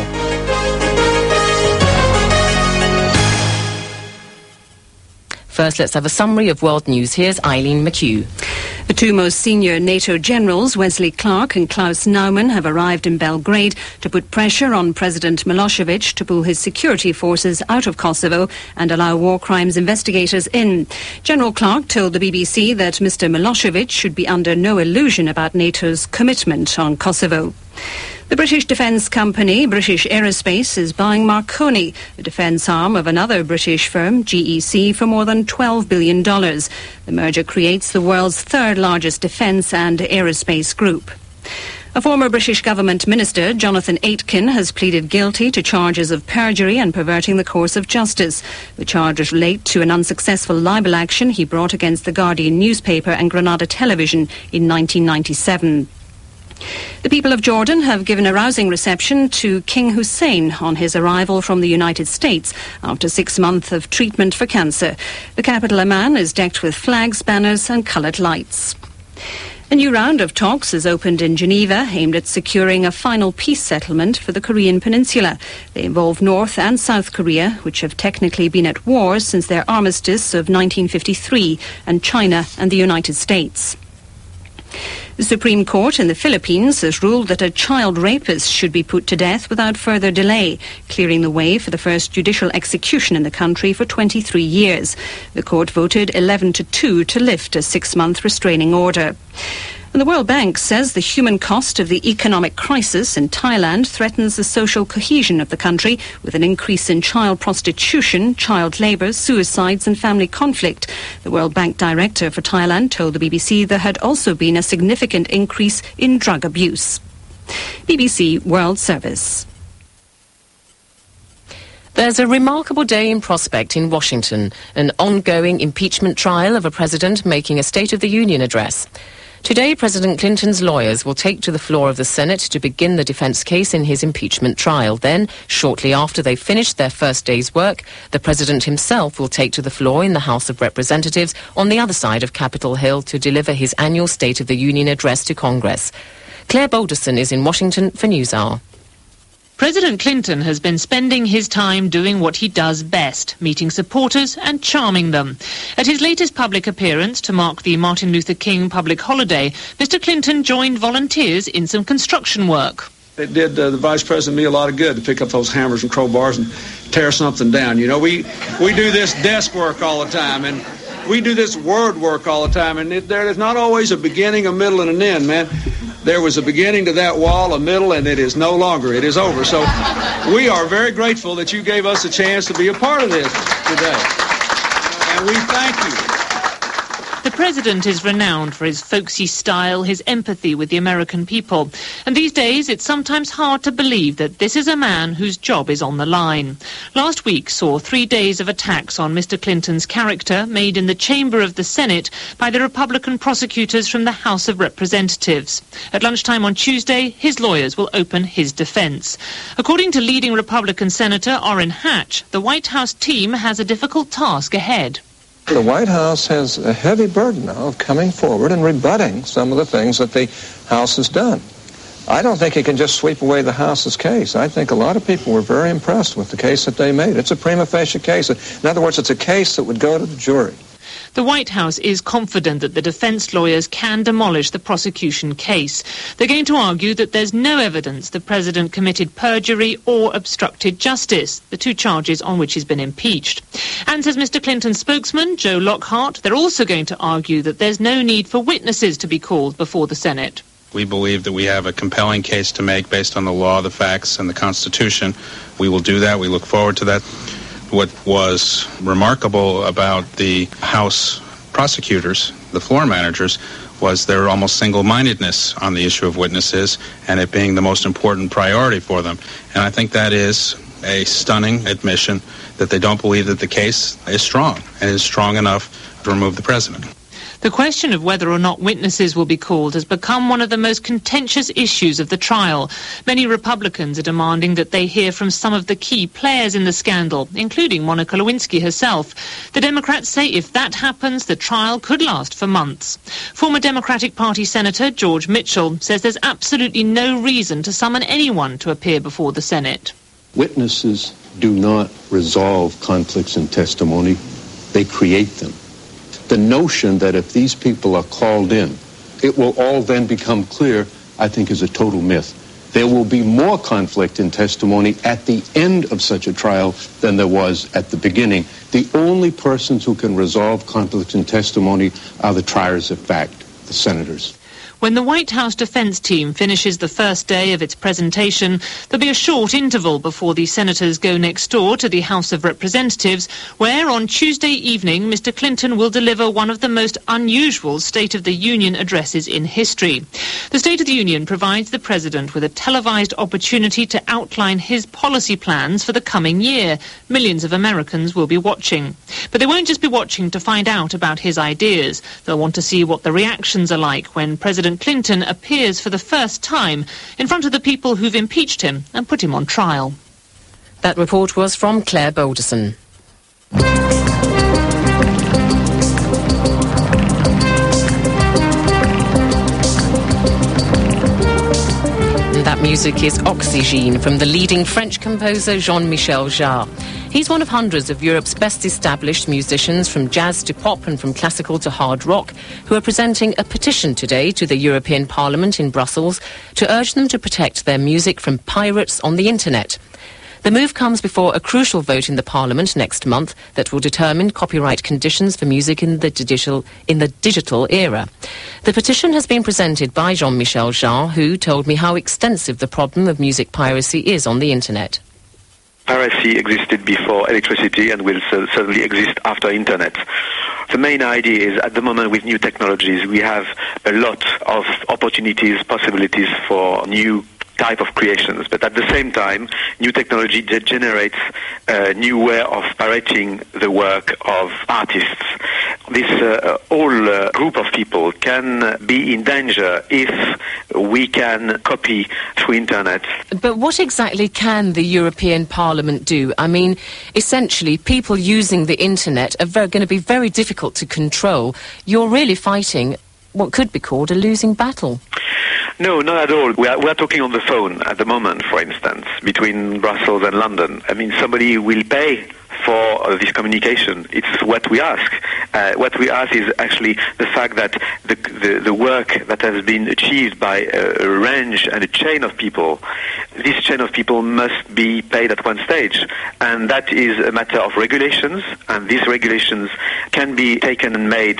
First, let's have a summary of world news. Here's Eileen McHugh. The two most senior NATO generals, Wesley Clark and Klaus Naumann, have arrived in Belgrade to put pressure on President Milosevic to pull his security forces out of Kosovo and allow war crimes investigators in. General Clark told the BBC that Mr. Milosevic should be under no illusion about NATO's commitment on Kosovo. The British defence company British Aerospace is buying Marconi, the defence arm of another British firm, GEC, for more than $12 billion. The merger creates the world's third largest defence and aerospace group. A former British government minister, Jonathan Aitken, has pleaded guilty to charges of perjury and perverting the course of justice. The charges relate to an unsuccessful libel action he brought against the Guardian newspaper and Granada Television in 1997. The people of Jordan have given a rousing reception to King Hussein on his arrival from the United States after 6 months of treatment for cancer. The capital Amman is decked with flags, banners and coloured lights. A new round of talks has opened in Geneva aimed at securing a final peace settlement for the Korean peninsula. They involve North and South Korea, which have technically been at war since their armistice of 1953, and China and the United States. The Supreme Court in the Philippines has ruled that a child rapist should be put to death without further delay, clearing the way for the first judicial execution in the country for 23 years. The court voted 11-2 to lift a 6-month restraining order. And the World Bank says the human cost of the economic crisis in Thailand threatens the social cohesion of the country, with an increase in child prostitution, child labour, suicides and family conflict. The World Bank director for Thailand told the BBC there had also been a significant increase in drug abuse. BBC World Service. There's a remarkable day in prospect in Washington, an ongoing impeachment trial of a president making a State of the Union address. Today, President Clinton's lawyers will take to the floor of the Senate to begin the defense case in his impeachment trial. Then, shortly after they've finished their first day's work, the president himself will take to the floor in the House of Representatives on the other side of Capitol Hill to deliver his annual State of the Union address to Congress. Claire Balderson is in Washington for NewsHour. President Clinton has been spending his time doing what he does best, meeting supporters and charming them. At his latest public appearance to mark the Martin Luther King public holiday, Mr. Clinton joined volunteers in some construction work. It did the Vice President me a lot of good to pick up those hammers and crowbars and tear something down. You know, we do this desk work all the time, and we do this word work all the time, and there is not always a beginning, a middle, and an end, man. There was a beginning to that wall, a middle, and it is no longer. It is over. So we are very grateful that you gave us a chance to be a part of this today. And we thank you. The president is renowned for his folksy style, his empathy with the American people. And these days, it's sometimes hard to believe that this is a man whose job is on the line. Last week saw 3 days of attacks on Mr. Clinton's character made in the chamber of the Senate by the Republican prosecutors from the House of Representatives. At lunchtime on Tuesday, his lawyers will open his defense. According to leading Republican Senator Orrin Hatch, the White House team has a difficult task ahead. The White House has a heavy burden now of coming forward and rebutting some of the things that the House has done. I don't think he can just sweep away the House's case. I think a lot of people were very impressed with the case that they made. It's a prima facie case. In other words, it's a case that would go to the jury. The White House is confident that the defence lawyers can demolish the prosecution case. They're going to argue that there's no evidence the president committed perjury or obstructed justice, the two charges on which he's been impeached. And, says Mr Clinton's spokesman, Joe Lockhart, they're also going to argue that there's no need for witnesses to be called before the Senate. We believe that we have a compelling case to make based on the law, the facts, and the Constitution. We will do that. We look forward to that. What was remarkable about the House prosecutors, the floor managers, was their almost single-mindedness on the issue of witnesses and it being the most important priority for them. And I think that is a stunning admission that they don't believe that the case is strong and is strong enough to remove the president. The question of whether or not witnesses will be called has become one of the most contentious issues of the trial. Many Republicans are demanding that they hear from some of the key players in the scandal, including Monica Lewinsky herself. The Democrats say if that happens, the trial could last for months. Former Democratic Party Senator George Mitchell says there's absolutely no reason to summon anyone to appear before the Senate. Witnesses do not resolve conflicts in testimony. They create them. The notion that if these people are called in, it will all then become clear, I think, is a total myth. There will be more conflict in testimony at the end of such a trial than there was at the beginning. The only persons who can resolve conflicts in testimony are the triers of fact, the senators. When the White House defence team finishes the first day of its presentation, there'll be a short interval before the senators go next door to the House of Representatives, where on Tuesday evening Mr Clinton will deliver one of the most unusual State of the Union addresses in history. The State of the Union provides the President with a televised opportunity to outline his policy plans for the coming year. Millions of Americans will be watching. But they won't just be watching to find out about his ideas. They'll want to see what the reactions are like when President Clinton appears for the first time in front of the people who've impeached him and put him on trial. That report was from Claire Balderson. That music is Oxygène from the leading French composer Jean-Michel Jarre. He's one of hundreds of Europe's best established musicians, from jazz to pop and from classical to hard rock, who are presenting a petition today to the European Parliament in Brussels to urge them to protect their music from pirates on the internet. The move comes before a crucial vote in the Parliament next month that will determine copyright conditions for music in the digital era. The petition has been presented by Jean-Michel Jarre, who told me how extensive the problem of music piracy is on the internet. Piracy existed before electricity and will certainly exist after internet. The main idea is, at the moment with new technologies, we have a lot of opportunities, possibilities for new type of creations, but at the same time, new technology generates a new way of pirating the work of artists. This whole group of people can be in danger if we can copy through internet. But what exactly can the European Parliament do? I mean, essentially, people using the internet are going to be very difficult to control. You're really fighting what could be called a losing battle. No, not at all. We are talking on the phone at the moment, for instance, between Brussels and London. I mean, somebody will pay for this communication. It's what we ask. What we ask is actually the fact that the work that has been achieved by a range and a chain of people, this chain of people must be paid at one stage. And that is a matter of regulations, and these regulations can be taken and made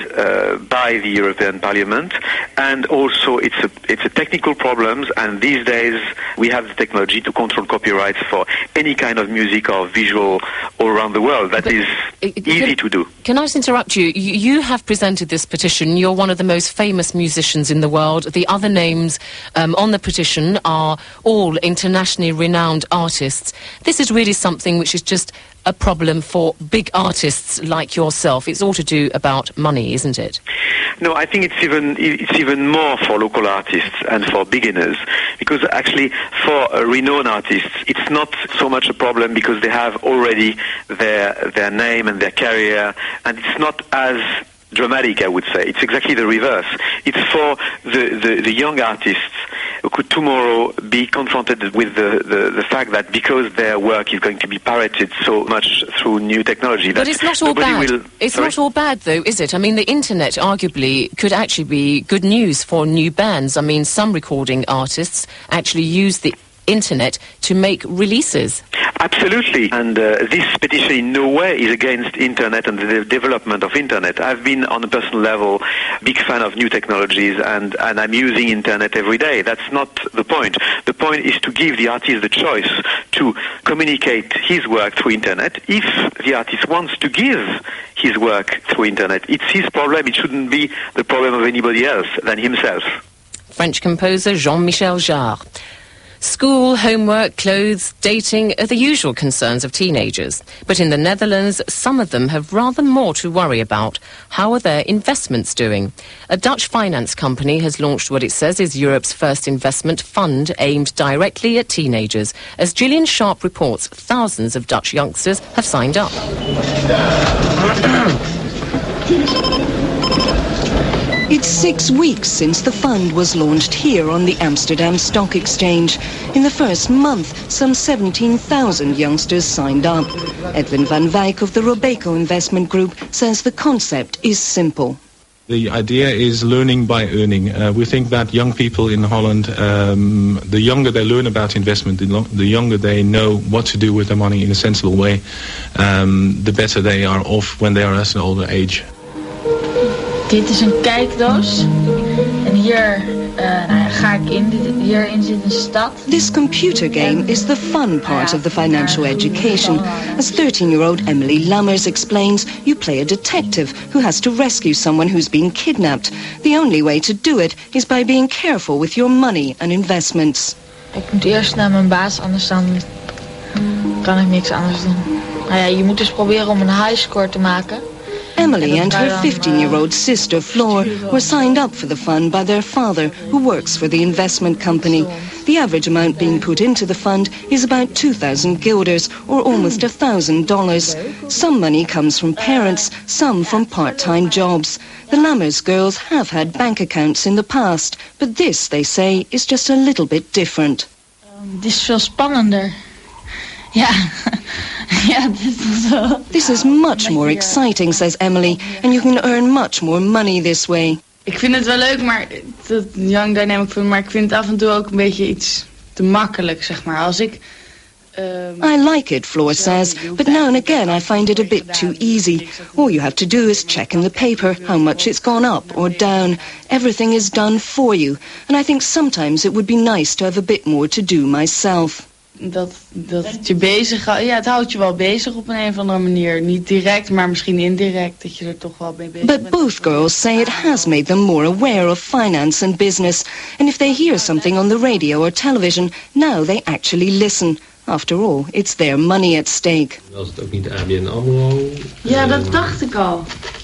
by the European Parliament. And also it's a technical problems, and these days we have the technology to control copyrights for any kind of music or visual all around the world. That is easy to do. Can I just interrupt you? You have presented this petition. You're one of the most famous musicians in the world. The other names on the petition are all internationally renowned artists. This is really something which is just a problem for big artists like yourself. It's all to do about money, isn't it? No, I think it's even more for local artists and for beginners, because actually for renowned artists it's not so much a problem because they have already their name and their career, and it's not as dramatic, I would say. It's exactly the reverse. It's for the young artists who could tomorrow be confronted with the fact that because their work is going to be pirated so much through new technology. But it's not all bad. It's not all bad, though, is it? I mean, the internet arguably could actually be good news for new bands. I mean, some recording artists actually use the internet to make releases. Absolutely, and this petition in no way is against internet and the development of internet. I've been, on a personal level, big fan of new technologies, and I'm using internet every day. That's not the point. The point is to give the artist the choice to communicate his work through internet. If the artist wants to give his work through internet, it's his problem. It shouldn't be the problem of anybody else than himself. French composer Jean-Michel Jarre. School, homework, clothes, dating are the usual concerns of teenagers. But in the Netherlands, some of them have rather more to worry about. How are their investments doing? A Dutch finance company has launched what it says is Europe's first investment fund aimed directly at teenagers. As Gillian Sharp reports, thousands of Dutch youngsters have signed up. It's 6 weeks since the fund was launched here on the Amsterdam Stock Exchange. In the first month, some 17,000 youngsters signed up. Edwin van Wijk of the Robeco Investment Group says the concept is simple. The idea is learning by earning. We think that young people in Holland, the younger they learn about investment, the younger they know what to do with their money in a sensible way, the better they are off when they are at an older age. Dit is een kijkdoos en hier ga ik in. Hierin zit een stad. This computer game is the fun part of the financial education. As 13-year-old Emily Lammers explains, you play a detective who has to rescue someone who's been kidnapped. The only way to do it is by being careful with your money and investments. Ik moet eerst naar mijn baas, anders dan kan ik niks anders doen. Nou ja, je moet dus proberen om een high score te maken. Emily and her 15-year-old sister, Floor, were signed up for the fund by their father, who works for the investment company. The average amount being put into the fund is about 2,000 guilders, or almost $1,000. Some money comes from parents, some from part-time jobs. The Lammers girls have had bank accounts in the past, but this, they say, is just a little bit different. Dit is veel spannender. Ja. This is much more exciting, says Emily, and you can earn much more money this way. Ik vind het wel leuk, maar het Young Dynamic Fund, maar ik vind het af en toe ook een beetje iets te makkelijk, zeg maar. Als ik I like it, Floor says, but now and again I find it a bit too easy. All you have to do is check in the paper how much it's gone up or down. Everything is done for you, and I think sometimes it would be nice to have a bit more to do myself. Dat het je bezig houdt. Ja, het houdt je wel bezig op een of andere manier. Niet direct, maar misschien indirect, dat je er toch wel mee bezig bent. But both girls say it has made them more aware of finance and business. And if they hear something on the radio or television, now they actually listen. After all, it's their money at stake. Was het ook niet ABN AMRO? Ja, dat dacht ik al.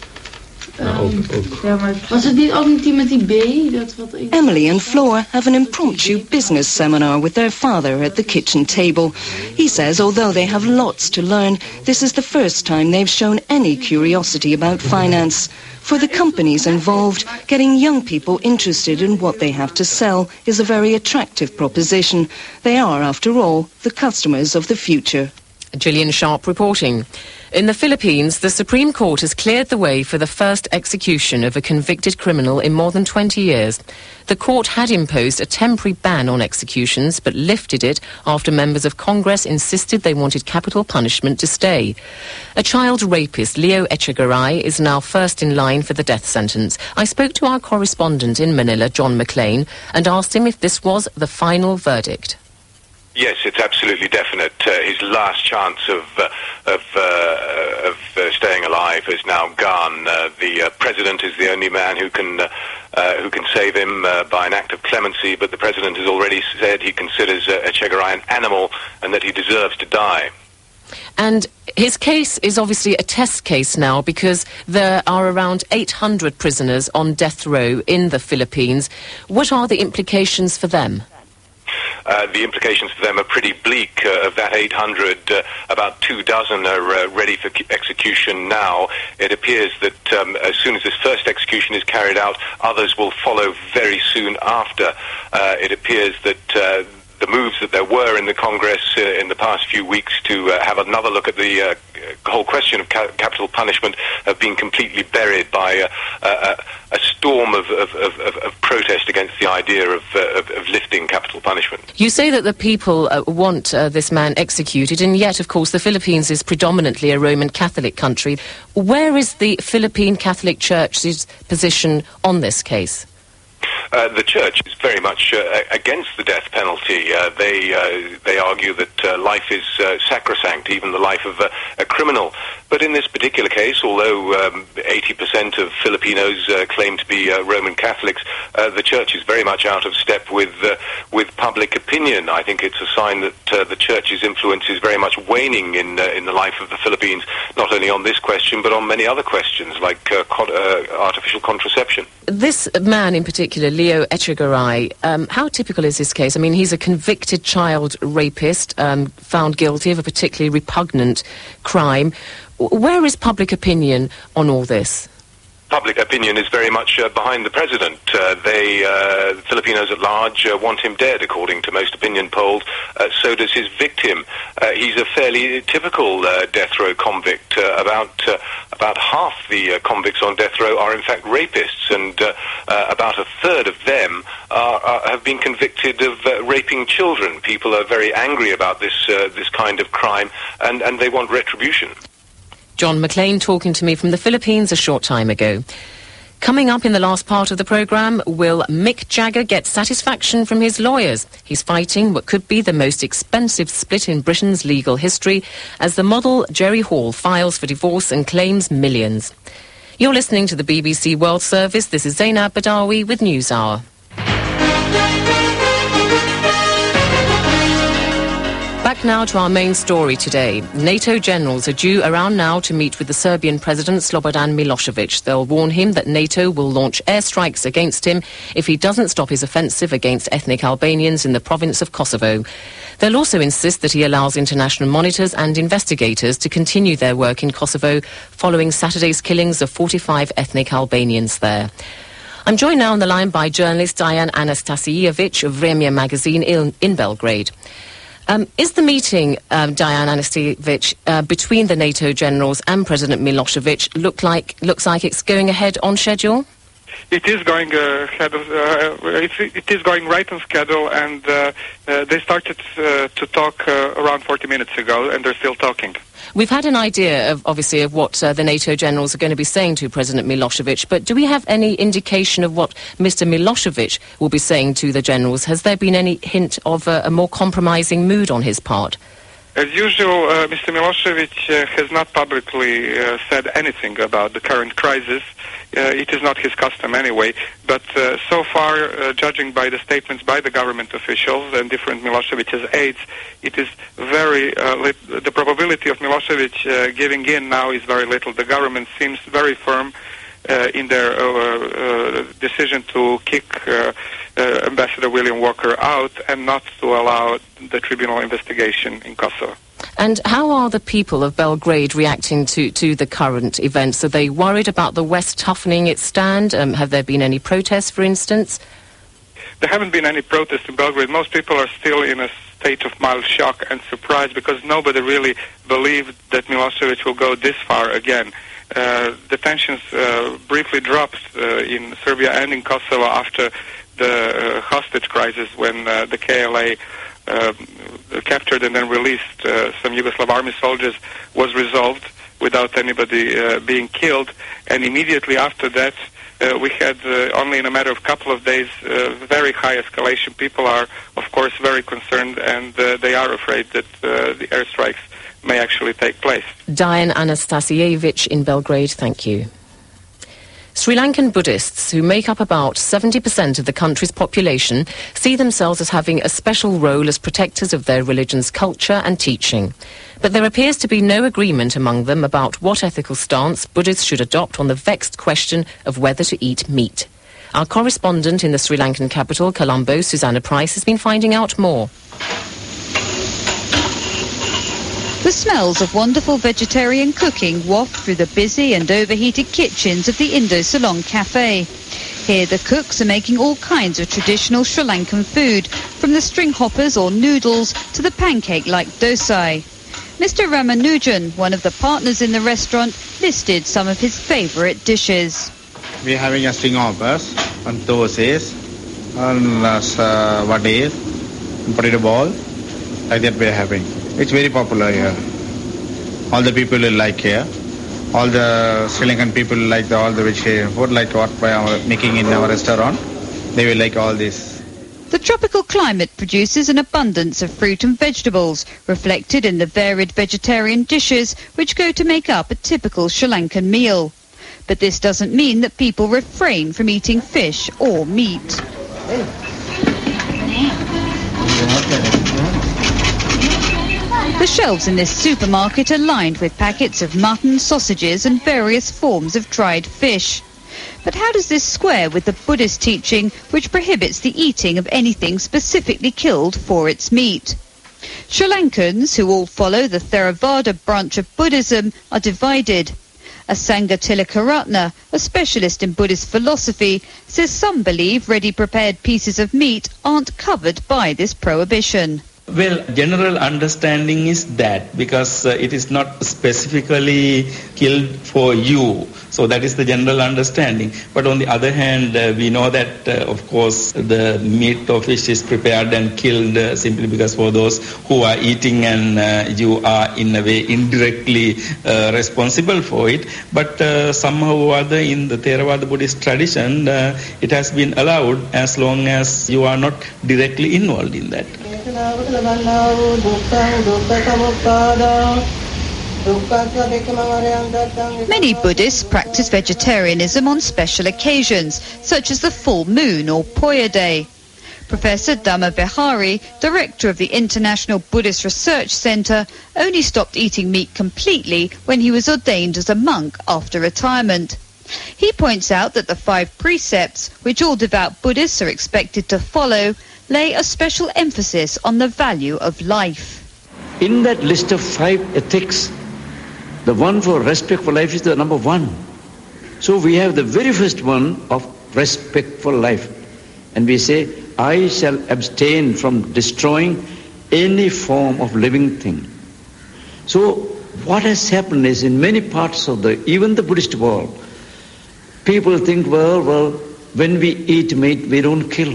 Ja, maar was het niet ook niet die met die B? Emily and Floor have an impromptu business seminar with their father at the kitchen table. He says although they have lots to learn, this is the first time they've shown any curiosity about finance. For the companies involved, getting young people interested in what they have to sell is a very attractive proposition. They are, after all, the customers of the future. Gillian Sharp reporting. In the Philippines, the Supreme Court has cleared the way for the first execution of a convicted criminal in more than 20 years. The court had imposed a temporary ban on executions, but lifted it after members of Congress insisted they wanted capital punishment to stay. A child rapist, Leo Echegaray, is now first in line for the death sentence. I spoke to our correspondent in Manila, John McLean, and asked him if this was the final verdict. Yes, it's absolutely definite. His last chance of staying alive is now gone. The president is the only man who can save him by an act of clemency. But the president has already said he considers Echegaray an animal and that he deserves to die. And his case is obviously a test case now because there are around 800 prisoners on death row in the Philippines. What are the implications for them? the implications for them are pretty bleak. Of that 800, about 24 are ready for execution now. It appears that as soon as this first execution is carried out, others will follow very soon after. It appears that the moves that there were in the Congress in the past few weeks to have another look at the whole question of capital punishment have been completely buried by a storm of protest against the idea of lifting capital punishment. You say that the people want this man executed, and yet, of course, the Philippines is predominantly a Roman Catholic country. Where is the Philippine Catholic Church's position on this case? The Church is very much against the death penalty. They argue that life is sacrosanct, even the life of a criminal. But in this particular case, although 80% of Filipinos claim to be Roman Catholics, the Church is very much out of step with public opinion. I think it's a sign that the Church's influence is very much waning in the life of the Philippines, not only on this question, but on many other questions, like artificial contraception. This man in particular, Leo Echegaray, how typical is this case? I mean, he's a convicted child rapist, found guilty of a particularly repugnant crime. Where is public opinion on all this? Public opinion is very much behind the president. Filipinos at large want him dead, according to most opinion polls. So does his victim. He's a fairly typical death row convict. About half the convicts on death row are in fact rapists, and about a third of them have been convicted of raping children. People are very angry about this kind of crime, and they want retribution. John McLean talking to me from the Philippines a short time ago. Coming up in the last part of the programme, will Mick Jagger get satisfaction from his lawyers? He's fighting what could be the most expensive split in Britain's legal history as the model Jerry Hall files for divorce and claims millions. You're listening to the BBC World Service. This is Zainab Badawi with NewsHour. Back now to our main story today. NATO generals are due around now to meet with the Serbian President Slobodan Milosevic. They'll warn him that NATO will launch airstrikes against him if he doesn't stop his offensive against ethnic Albanians in the province of Kosovo. They'll also insist that he allows international monitors and investigators to continue their work in Kosovo following Saturday's killings of 45 ethnic Albanians there. I'm joined now on the line by journalist Diane Anastasievich of Vremya magazine in Belgrade. Is the meeting, Diane Anastasievich, between the NATO generals and President Milosevic looks like it's going ahead on schedule? It is going ahead. It is going right on schedule, and they started to talk around 40 minutes ago, and they're still talking. We've had an idea, of what the NATO generals are going to be saying to President Milosevic, but do we have any indication of what Mr. Milosevic will be saying to the generals? Has there been any hint of a more compromising mood on his part? As usual, Mr. Milosevic has not publicly said anything about the current crisis. It is not his custom anyway, but so far, judging by the statements by the government officials and different Milosevic's aides, it is very the probability of Milosevic giving in now is very little. The government seems very firm in their decision to kick Ambassador William Walker out and not to allow the tribunal investigation in Kosovo. And how are the people of Belgrade reacting to the current events? Are they worried about the West toughening its stand? Have there been any protests, for instance? There haven't been any protests in Belgrade. Most people are still in a state of mild shock and surprise because nobody really believed that Milosevic will go this far again. The tensions briefly dropped in Serbia and in Kosovo after the hostage crisis when the KLA captured and then released some Yugoslav army soldiers was resolved without anybody being killed. And immediately after that, we had only in a matter of a couple of days very high escalation. People are, of course, very concerned, and they are afraid that the airstrikes may actually take place. Diane Anastasievich in Belgrade, thank you. Sri Lankan Buddhists, who make up about 70% of the country's population, see themselves as having a special role as protectors of their religion's culture and teaching. But there appears to be no agreement among them about what ethical stance Buddhists should adopt on the vexed question of whether to eat meat. Our correspondent in the Sri Lankan capital, Colombo, Susanna Price, has been finding out more. The smells of wonderful vegetarian cooking waft through the busy and overheated kitchens of the Indo Ceylon Cafe. Here the cooks are making all kinds of traditional Sri Lankan food, from the string hoppers or noodles to the pancake-like dosai. Mr. Ramanujan, one of the partners in the restaurant, listed some of his favourite dishes. We're having a string hoppers and dosas and vades, potato ball, like that we're having. It's very popular here. All the people will like here. All the Sri Lankan people like all the vegetarian food, like what we are making in our restaurant. They will like all this. The tropical climate produces an abundance of fruit and vegetables, reflected in the varied vegetarian dishes which go to make up a typical Sri Lankan meal. But this doesn't mean that people refrain from eating fish or meat. The shelves in this supermarket are lined with packets of mutton, sausages and various forms of dried fish. But how does this square with the Buddhist teaching which prohibits the eating of anything specifically killed for its meat? Sri Lankans, who all follow the Theravada branch of Buddhism, are divided. Asanga Tilakaratna, a specialist in Buddhist philosophy, says some believe ready-prepared pieces of meat aren't covered by this prohibition. Well, general understanding is that because it is not specifically killed for you. So that is the general understanding. But on the other hand, we know that, of course, the meat or fish is prepared and killed simply because for those who are eating and you are in a way indirectly responsible for it. But somehow or other in the Theravada Buddhist tradition, it has been allowed as long as you are not directly involved in that. Many Buddhists practice vegetarianism on special occasions, such as the full moon or Poya Day. Professor Dhamma Vihari, director of the International Buddhist Research Centre, only stopped eating meat completely when he was ordained as a monk after retirement. He points out that the 5 precepts, which all devout Buddhists are expected to follow, lay a special emphasis on the value of life. In that list of 5 ethics, the one for respect for life is the number 1. So we have the very first one of respect for life. And we say, I shall abstain from destroying any form of living thing. So what has happened is in many parts of even the Buddhist world, people think, well, when we eat meat, we don't kill.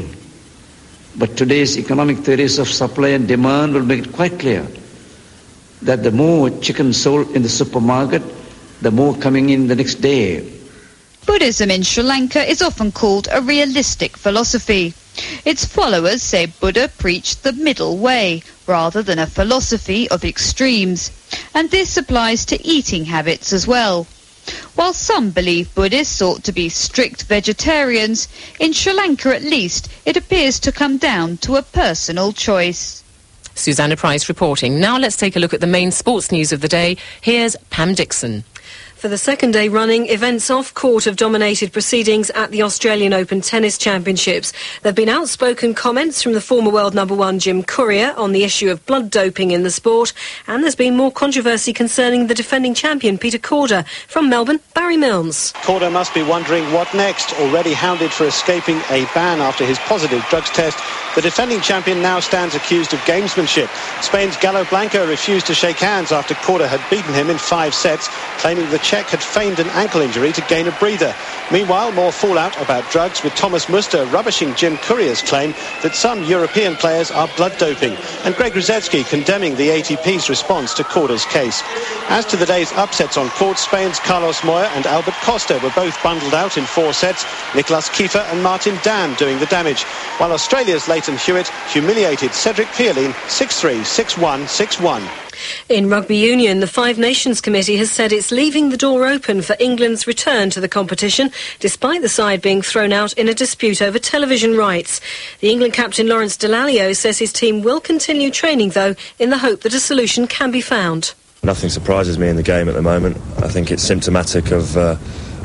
But today's economic theories of supply and demand will make it quite clear that the more chicken sold in the supermarket, the more coming in the next day. Buddhism in Sri Lanka is often called a realistic philosophy. Its followers say Buddha preached the middle way, rather than a philosophy of extremes. And this applies to eating habits as well. While some believe Buddhists ought to be strict vegetarians, in Sri Lanka at least, it appears to come down to a personal choice. Susanna Price reporting. Now let's take a look at the main sports news of the day. Here's Pam Dixon. For the second day running, events off-court have dominated proceedings at the Australian Open Tennis Championships. There have been outspoken comments from the former world number 1 Jim Courier on the issue of blood doping in the sport, and there's been more controversy concerning the defending champion Peter Korda. From Melbourne, Barry Milnes. Korda must be wondering what next. Already hounded for escaping a ban after his positive drugs test, the defending champion now stands accused of gamesmanship. Spain's Galo Blanco refused to shake hands after Korda had beaten him in 5 sets, claiming the Czech had feigned an ankle injury to gain a breather. Meanwhile, more fallout about drugs, with Thomas Muster rubbishing Jim Courier's claim that some European players are blood doping, and Greg Rusedski condemning the ATP's response to Korda's case. As to the day's upsets on court, Spain's Carlos Moya and Albert Costa were both bundled out in 4 sets, Nicolas Kiefer and Martin Dam doing the damage, while Australia's Leighton Hewitt humiliated Cedric Pierlin 6-3, 6-1, 6-1. In rugby union, the Five Nations Committee has said it's leaving the door open for England's return to the competition, despite the side being thrown out in a dispute over television rights. The England captain Lawrence Dallaglio says his team will continue training, though, in the hope that a solution can be found. Nothing surprises me in the game at the moment. I think it's symptomatic of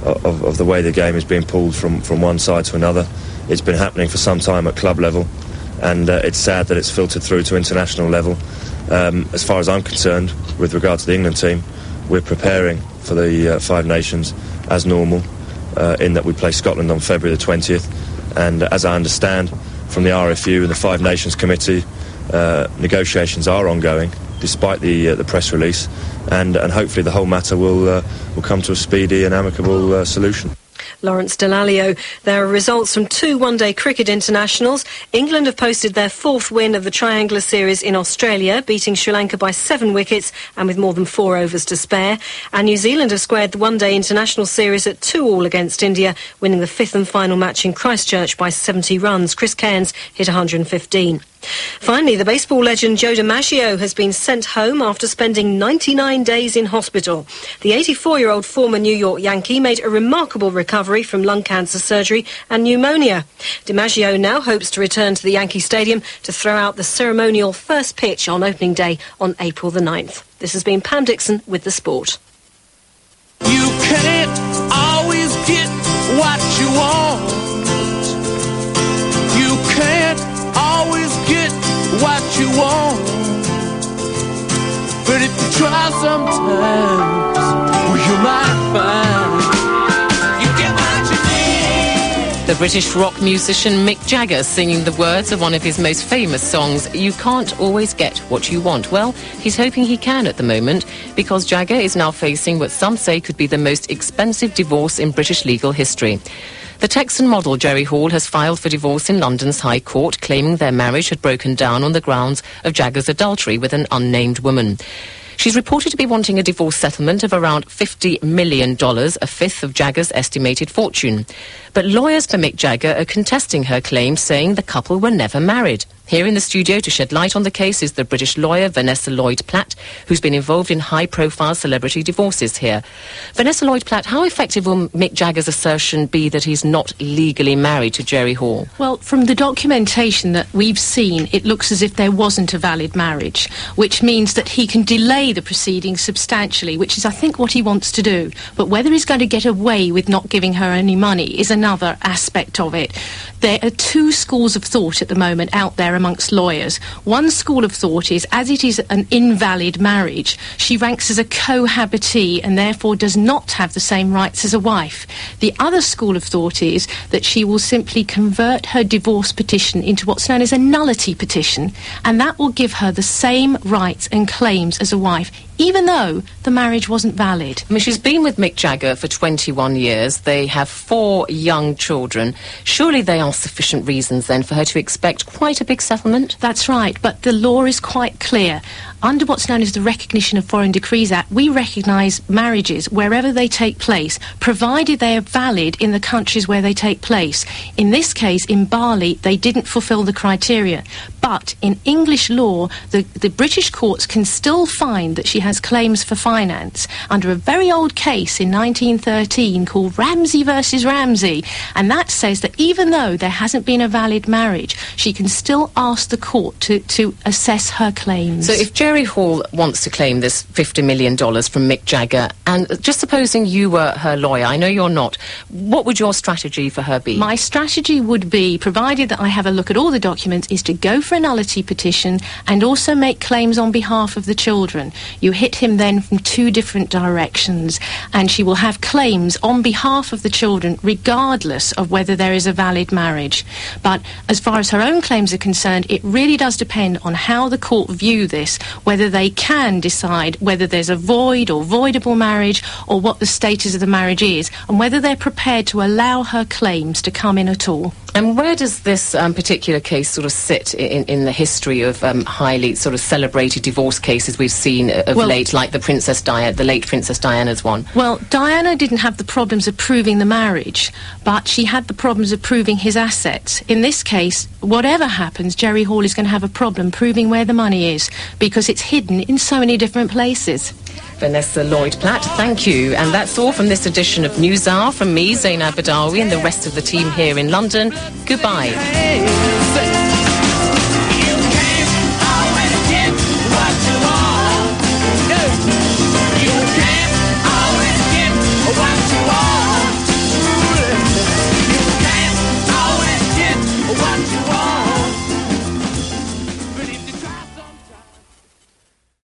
of the way the game is being pulled from one side to another. It's been happening for some time at club level, and it's sad that it's filtered through to international level. As far as I'm concerned, with regard to the England team, we're preparing for the Five Nations as normal, in that we play Scotland on February the 20th, and as I understand from the RFU and the Five Nations Committee, negotiations are ongoing despite the press release, and hopefully the whole matter will come to a speedy and amicable solution. Lawrence Dallaglio. There are results from 2 one-day cricket internationals. England have posted their 4th win of the Triangular Series in Australia, beating Sri Lanka by 7 wickets and with more than 4 overs to spare. And New Zealand have squared the one-day international series at 2-2 against India, winning the 5th and final match in Christchurch by 70 runs. Chris Cairns hit 115. Finally, the baseball legend Joe DiMaggio has been sent home after spending 99 days in hospital. The 84-year-old former New York Yankee made a remarkable recovery from lung cancer surgery and pneumonia. DiMaggio now hopes to return to the Yankee Stadium to throw out the ceremonial first pitch on opening day on April the 9th. This has been Pam Dixon with the sport. You can't always get what you want. You can't always get what you want, but if you try sometimes, well, you might find you get what you need. The British rock musician Mick Jagger singing the words of one of his most famous songs, "You Can't Always Get What You Want." Well, he's hoping he can at the moment, because Jagger is now facing what some say could be the most expensive divorce in British legal history. The Texan model Jerry Hall has filed for divorce in London's High Court, claiming their marriage had broken down on the grounds of Jagger's adultery with an unnamed woman. She's reported to be wanting a divorce settlement of around $50 million, a fifth of Jagger's estimated fortune. But lawyers for Mick Jagger are contesting her claims, saying the couple were never married. Here in the studio to shed light on the case is the British lawyer Vanessa Lloyd-Platt, who's been involved in high-profile celebrity divorces here. Vanessa Lloyd-Platt, how effective will Mick Jagger's assertion be that he's not legally married to Jerry Hall? Well, from the documentation that we've seen, it looks as if there wasn't a valid marriage, which means that he can delay the proceedings substantially, which is, I think, what he wants to do. But whether he's going to get away with not giving her any money is another aspect of it. There are 2 schools of thought at the moment out there amongst lawyers. One school of thought is, as it is an invalid marriage, she ranks as a cohabitee and therefore does not have the same rights as a wife. The other school of thought is that she will simply convert her divorce petition into what's known as a nullity petition, and that will give her the same rights and claims as a wife, even though the marriage wasn't valid. I mean, she's been with Mick Jagger for 21 years. They have 4 young children. Surely they are sufficient reasons, then, for her to expect quite a big settlement? That's right, but the law is quite clear. Under what's known as the Recognition of Foreign Decrees Act, we recognise marriages wherever they take place, provided they are valid in the countries where they take place. In this case, in Bali, they didn't fulfil the criteria. But in English law, the British courts can still find that she has claims for finance under a very old case in 1913 called Ramsey versus Ramsey. And that says that even though there hasn't been a valid marriage, she can still ask the court to assess her claims. So if Jerry Hall wants to claim this $50 million from Mick Jagger, and just supposing you were her lawyer, I know you're not, what would your strategy for her be? My strategy would be, provided that I have a look at all the documents, is to go for a nullity petition and also make claims on behalf of the children. You hit him then from 2 different directions, and she will have claims on behalf of the children regardless of whether there is a valid marriage. But as far as her own claims are concerned, it really does depend on how the court view this, whether they can decide whether there's a void or voidable marriage or what the status of the marriage is, and whether they're prepared to allow her claims to come in at all. And where does this particular case sort of sit in the history of highly sort of celebrated divorce cases we've seen of late, like the late Princess Diana's one? Well, Diana didn't have the problems of proving the marriage, but she had the problems of proving his assets. In this case, whatever happens, Jerry Hall is going to have a problem proving where the money is, because it's hidden in so many different places. Vanessa Lloyd-Platt, thank you. And that's all from this edition of NewsHour. From me, Zainab Badawi, and the rest of the team here in London. Goodbye. You can't always get what you want. what you want.